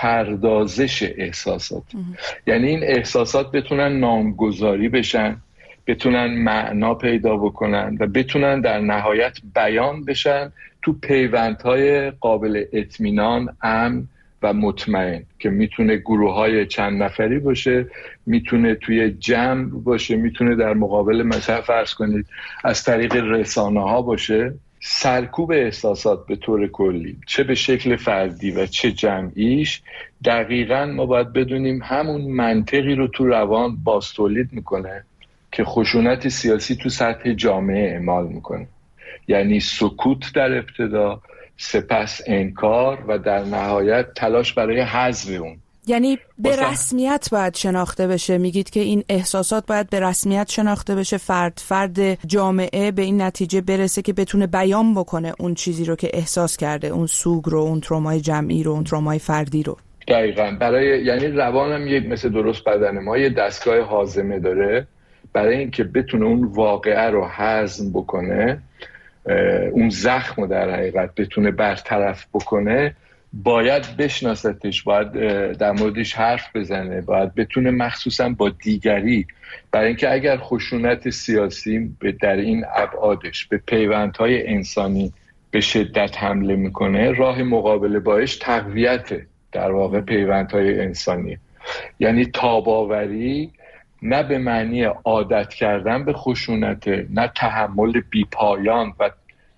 پردازش احساسات. یعنی این احساسات بتونن نامگذاری بشن، بتونن معنا پیدا بکنن و بتونن در نهایت بیان بشن تو پیوندهای قابل اطمینان، امن و مطمئن که میتونه گروه‌های چند نفری باشه، میتونه توی جمع باشه، میتونه در مقابل مثلا فرض کنید از طریق رسانه‌ها باشه. سرکوب احساسات به طور کلی چه به شکل فردی و چه جمعیش، دقیقاً ما باید بدونیم همون منطقی رو تو روان باستولید میکنه که خشونت سیاسی تو سطح جامعه اعمال میکنه. یعنی سکوت در ابتدا، سپس انکار و در نهایت تلاش برای حذف اون. یعنی به رسمیت باید شناخته بشه. میگید که این احساسات باید به رسمیت شناخته بشه، فرد جامعه به این نتیجه برسه که بتونه بیان بکنه اون چیزی رو که احساس کرده، اون سوگ رو، اون ترومای جمعی رو، اون ترومای فردی رو. دقیقاً. یعنی روانم یک مثل درست بدن ما یه دستگاه هاضمه داره برای اینکه بتونه اون واقعه رو هضم بکنه، اون زخم رو در حقیقت بتونه برطرف بکنه، باید بشناستش، باید در موردش حرف بزنه، باید بتونه مخصوصا با دیگری، برای اینکه اگر خشونت سیاسی در این ابعادش به پیوندهای انسانی به شدت حمله میکنه، راه مقابله باش تقویت در واقع پیوندهای انسانی. یعنی تاباوری نه به معنی عادت کردن به خشونت، نه تحمل بیپایان و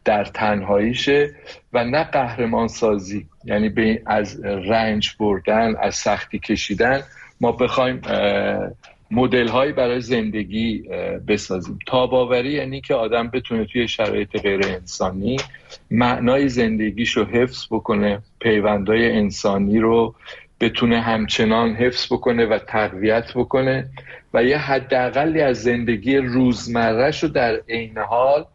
در تنهاییشه و نه قهرمان سازی، یعنی از رنج بردن، از سختی کشیدن ما بخوایم مدل هایی برای زندگی بسازیم. تاباوری یعنی که آدم بتونه توی شرایط غیر انسانی معنای زندگیشو حفظ بکنه، پیوندهای انسانی رو بتونه همچنان حفظ بکنه و تقویت بکنه و یه حداقلی از زندگی روزمره‌شو در عین حال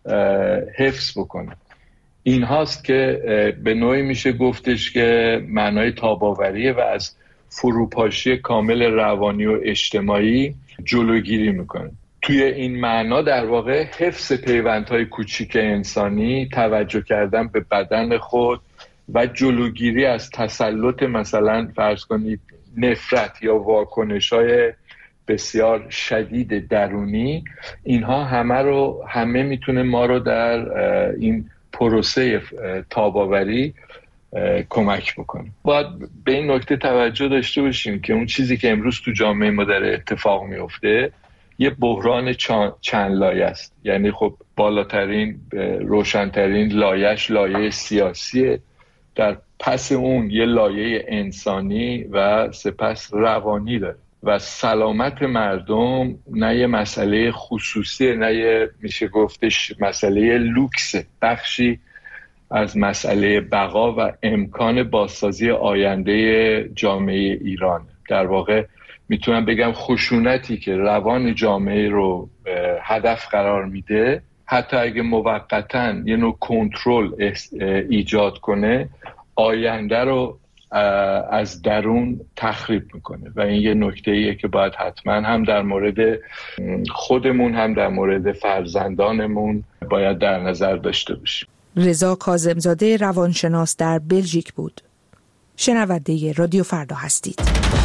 حفظ بکنه. این هاست که به نوعی میشه گفتش که معنای تاباوریه و از فروپاشی کامل روانی و اجتماعی جلوگیری میکنه. توی این معنا در واقع حفظ پیوندهای کوچیک انسانی، توجه کردن به بدن خود و جلوگیری از تسلط مثلا فرض کنید نفرت یا واکنش‌های بسیار شدید درونی، اینها همه میتونه ما رو در این پروسه تاباوری کمک بکنه. باید به این نکته توجه داشته باشیم که اون چیزی که امروز تو جامعه ما داره اتفاق میفته یه بحران چند لایه است. یعنی خب بالاترین روشنترین لایه‌اش لایه سیاسیه، در پس اون یه لایه انسانی و سپس روانی داره و سلامت مردم نه یه مسئله خصوصی، نه یه میشه گفتش مسئله لوکس، بخشی از مسئله بقا و امکان بازسازی آینده جامعه ایران. در واقع میتونم بگم خشونتی که روان جامعه رو هدف قرار میده، حتی اگه موقتاً یه نوع کنترل ایجاد کنه، آینده رو از درون تخریب میکنه و این یه نکته‌ایه که باید حتما هم در مورد خودمون هم در مورد فرزندانمون باید در نظر داشته باشیم. رضا کاظمزاده روانشناس در بلژیک بود. شنونده رادیو فردا هستید.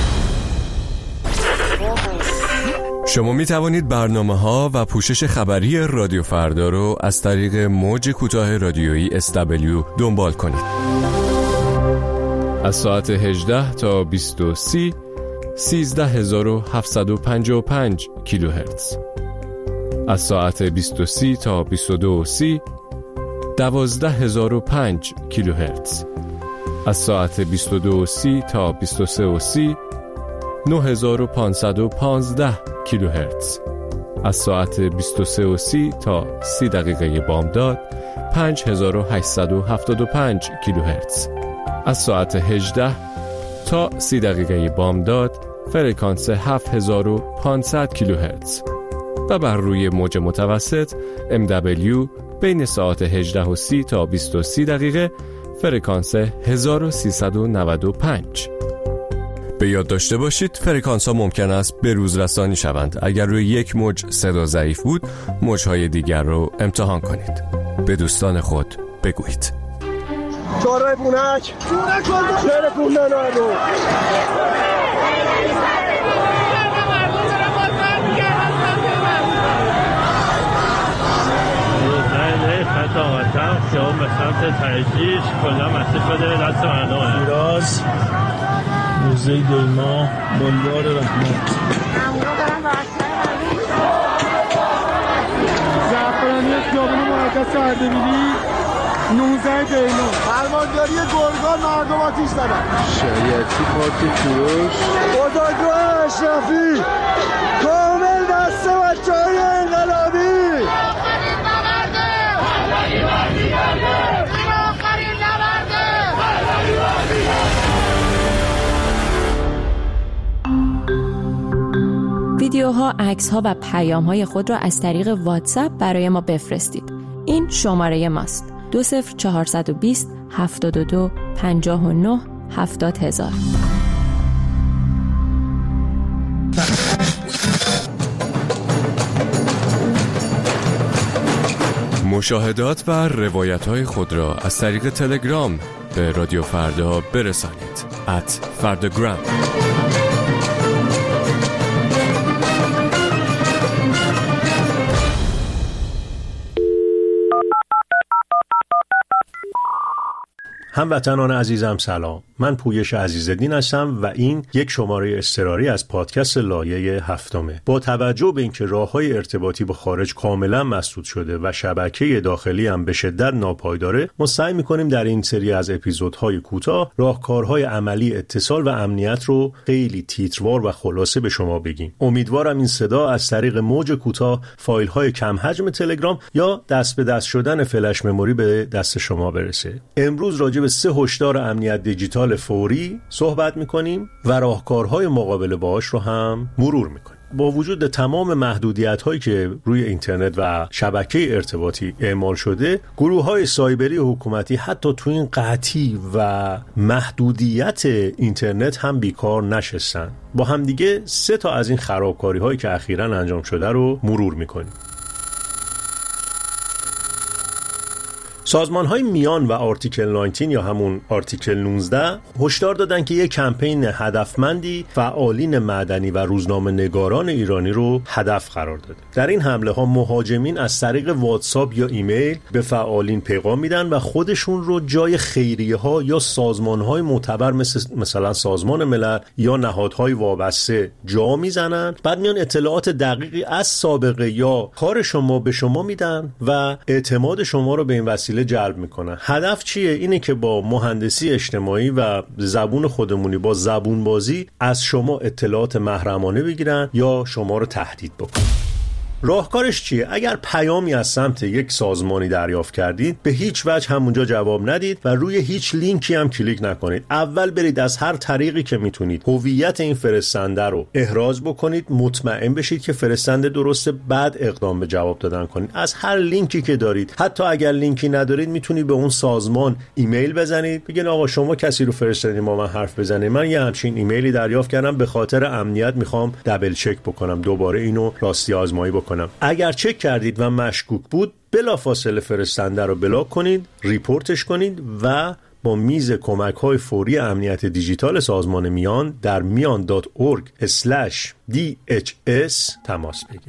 شما می توانید برنامه‌ها و پوشش خبری رادیو فردا رو از طریق موج کوتاه رادیویی SW دنبال کنید. از ساعت 18 تا 20:30 13755 کیلوهرتز. از ساعت 20:30 تا 22:30 12005 کیلوهرتز. از ساعت 22:30 تا 23:30 9515 کیلوهرتز. از ساعت 23:30 تا 30 دقیقه بامداد 5875 کیلوهرتز. از ساعت 18 تا 30 دقیقه بامداد فرکانس 7500 کیلوهرتز و بر روی موج متوسط MW بین ساعت 18:30 تا 20:30 دقیقه فرکانس 1395. به یاد داشته باشید فرکانس ها ممکن است به روز رسانی شوند. اگر روی یک موج صدا ضعیف بود، موج‌های دیگر رو امتحان کنید. به دوستان خود بگویید. چهارراه بونک شهر خوندن رو خط آمدتم سیام به سمت ترجیش کلا مسیح شده به دست مردم ایراز موزه دیما بلوار رحمت زعفرانی خیابون مقدس اردبیلی 19 دیما فرمانداری گرگان مردم آتیش زدن شریعتی پارک کوروش بزرگراه اشرفی کامل دست بچه‌های انقلابی ویدیوها، عکس‌ها و پیام‌های خود را از طریق واتساپ برای ما بفرستید. این شماره ماست: 20420 72 59 70000. مشاهدات و روایت‌های خود را از طریق تلگرام به رادیو فردا برسانید. @فرdagram. هموطنان عزیزم سلام. من پویش عزیزالدین هستم و این یک شماره اضطراری از پادکست لایه 7. با توجه به اینکه راه‌های ارتباطی با خارج کاملا مسدود شده و شبکه داخلی هم به شدت ناپایداره، ما سعی می‌کنیم در این سری از اپیزودهای کوتاه راهکارهای عملی اتصال و امنیت رو خیلی تیتروار و خلاصه به شما بگیم. امیدوارم این صدا از طریق موج کوتاه، فایل‌های کم حجم تلگرام یا دست به دست شدن فلش مموری به دست شما برسه. امروز راجع به 3 هشدار امنیت دیجیتال فوری صحبت می‌کنیم و راهکارهای مقابله باهاش رو هم مرور می‌کنیم. با وجود تمام محدودیت‌هایی که روی اینترنت و شبکه ارتباطی اعمال شده، گروه‌های سایبری حکومتی حتی تو این قحطی و محدودیت اینترنت هم بیکار نشستن. با هم دیگه 3 تا از این خرابکاری‌هایی که اخیراً انجام شده رو مرور می‌کنیم. سازمان‌های میان و آرتیکل 19 یا همون آرتیکل 19 هشدار دادن که یک کمپین هدفمندی فعالین مدنی و روزنامه‌نگاران ایرانی رو هدف قرار داده. در این حمله ها مهاجمین از طریق واتساپ یا ایمیل به فعالین پیغام میدن و خودشون رو جای خیریه‌ها یا سازمان‌های معتبر مثلا سازمان ملل یا نهادهای وابسته جا میزنن. بعد میان اطلاعات دقیقی از سابقه یا کار شما به شما میدن و اعتماد شما رو به این وسیله جلب میکنن. هدف چیه؟ اینه که با مهندسی اجتماعی و زبون خودمونی، با زبون بازی از شما اطلاعات محرمانه بگیرن یا شما رو تهدید بکنن. راهکارش چیه؟ اگر پیامی از سمت یک سازمانی دریافت کردید، به هیچ وجه همونجا جواب ندید و روی هیچ لینکی هم کلیک نکنید. اول برید از هر طریقی که میتونید هویت این فرستنده رو احراز بکنید، مطمئن بشید که فرستنده درسته، بعد اقدام به جواب دادن کنید. از هر لینکی که دارید، حتی اگر لینکی ندارید، میتونید به اون سازمان ایمیل بزنید، بگین آقا شما کسی رو فرستادید با من حرف بزنید، من یه همچین ایمیلی دریافت کردم، به خاطر امنیت میخوام دابل چک بکنم، دوباره اینو راستی آزمایی بکنم. اگر چک کردید و مشکوک بود، بلافاصله فرستنده رو بلاک کنید، ریپورتش کنید و با میز کمک‌های فوری امنیت دیجیتال سازمان میان در mian.org/dhs تماس بگیرید.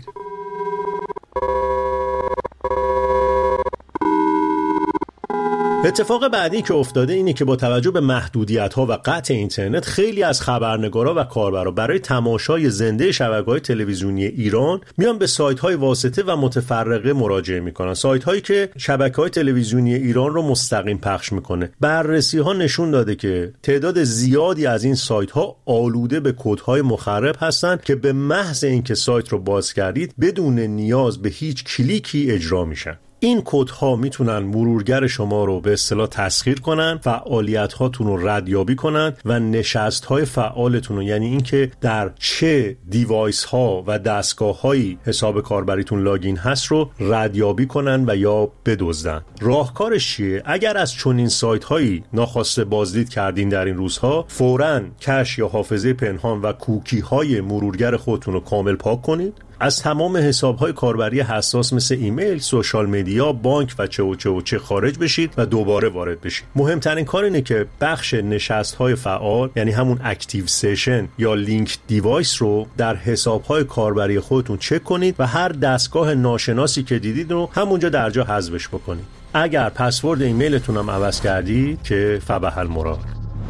اتفاق بعدی که افتاده اینه که با توجه به محدودیت‌ها و قطع اینترنت، خیلی از خبرنگارا و کاربرا برای تماشای زنده شبکه‌های تلویزیونی ایران میان به سایت‌های واسطه و متفرقه مراجعه میکنن. سایت‌هایی که شبکه‌های تلویزیونی ایران رو مستقیم پخش میکنه. بررسی‌ها نشون داده که تعداد زیادی از این سایت‌ها آلوده به کدهای مخرب هستند که به محض اینکه سایت رو باز کردید بدون نیاز به هیچ کلیکی اجرا میشن. این کدها میتونن مرورگر شما رو به اصطلاح تسخیر کنن، فعالیت هاتون رو ردیابی کنن و نشست های فعالتون رو، یعنی اینکه در چه دیوایس ها و دستگاه هایی حساب کاربریتون لاگین هست رو ردیابی کنن و یا بدزدن. راهکارش چیه؟ اگر از چنین سایت هایی ناخواسته بازدید کردین در این روزها، فوراً کش یا حافظه پنهان و کوکی های مرورگر خودتون رو کامل پاک کنید. از تمام حساب‌های کاربری حساس مثل ایمیل، سوشال مدیا، بانک و چه خارج بشید و دوباره وارد بشید. مهمترین کار اینه که بخش نشست‌های فعال، یعنی همون اکتیو سشن یا لینک دیوایس رو در حساب‌های کاربری خودتون چک کنید و هر دستگاه ناشناسی که دیدید رو همونجا درجا حذفش بکنید. اگر پسورد ایمیلتون هم عوض کردید که فبح المراد.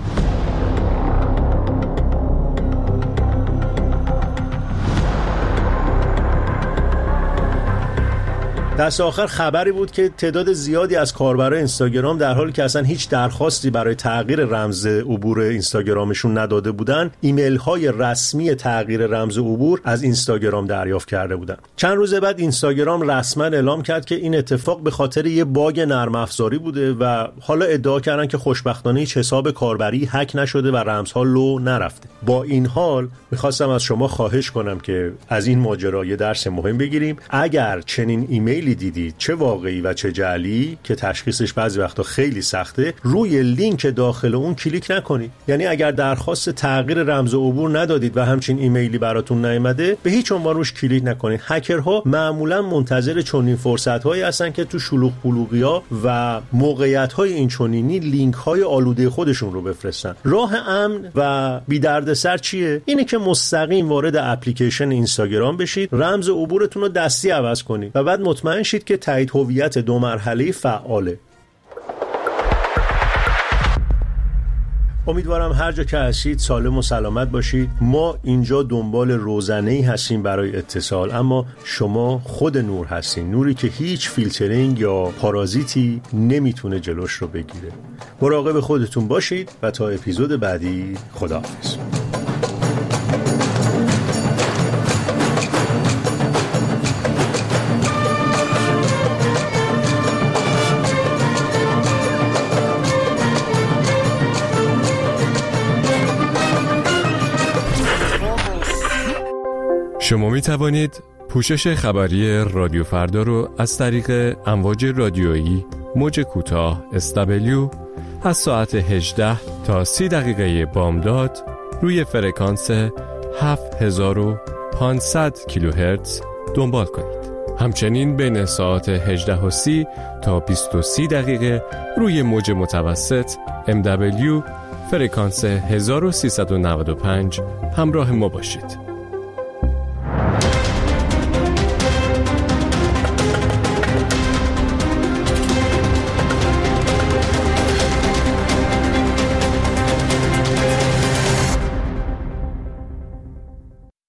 دست آخر خبری بود که تعداد زیادی از کاربرای اینستاگرام در حالی که اصلا هیچ درخواستی برای تغییر رمز عبور اینستاگرامشون نداده بودن، ایمیل های رسمی تغییر رمز عبور از اینستاگرام دریافت کرده بودن. چند روز بعد اینستاگرام رسما اعلام کرد که این اتفاق به خاطر یه باگ نرم افزاری بوده و حالا ادعا کردن که خوشبختانه هیچ حساب کاربری هک نشده و رمزها لو نرفته. با این حال می‌خواستم از شما خواهش کنم که از این ماجرا یه درس مهم بگیریم. اگر چنین ایمیل دیدید، چه واقعی و چه جعلی که تشخیصش بعضی وقتا خیلی سخته، روی لینک داخل اون کلیک نکنید. یعنی اگر درخواست تغییر رمز عبور ندادید و همچین ایمیلی براتون نیامده، به هیچ عنوان روش کلیک نکنید. هکرها معمولا منتظر چنین فرصت‌هایی هستن که تو شلوغ پلوغیا و موقعیت‌های این چنینی لینک‌های آلوده خودشون رو بفرستن. راه امن و بی دردسر چیه؟ اینه که مستقیم وارد اپلیکیشن اینستاگرام بشید، رمز عبورتون رو دستی عوض کنید و بعد مطمئن شید که تایید هویت 2 مرحله‌ای فعاله. امیدوارم هر جا که هستید سالم و سلامت باشید. ما اینجا دنبال روزنه‌ای هستیم برای اتصال، اما شما خود نور هستین، نوری که هیچ فیلترینگ یا پارازیتی نمیتونه جلوش رو بگیره. مراقب خودتون باشید و تا اپیزود بعدی خداحافظ. شما می توانید پوشش خبری رادیو فردا رو از طریق امواج رادیویی موج کوتاه SW از ساعت 18 تا 30 دقیقه بامداد روی فرکانس 7500 کیلوهرتز دنبال کنید. همچنین بین ساعت 18:30 تا 20:30 دقیقه روی موج متوسط MW فرکانس 1395 همراه ما باشید.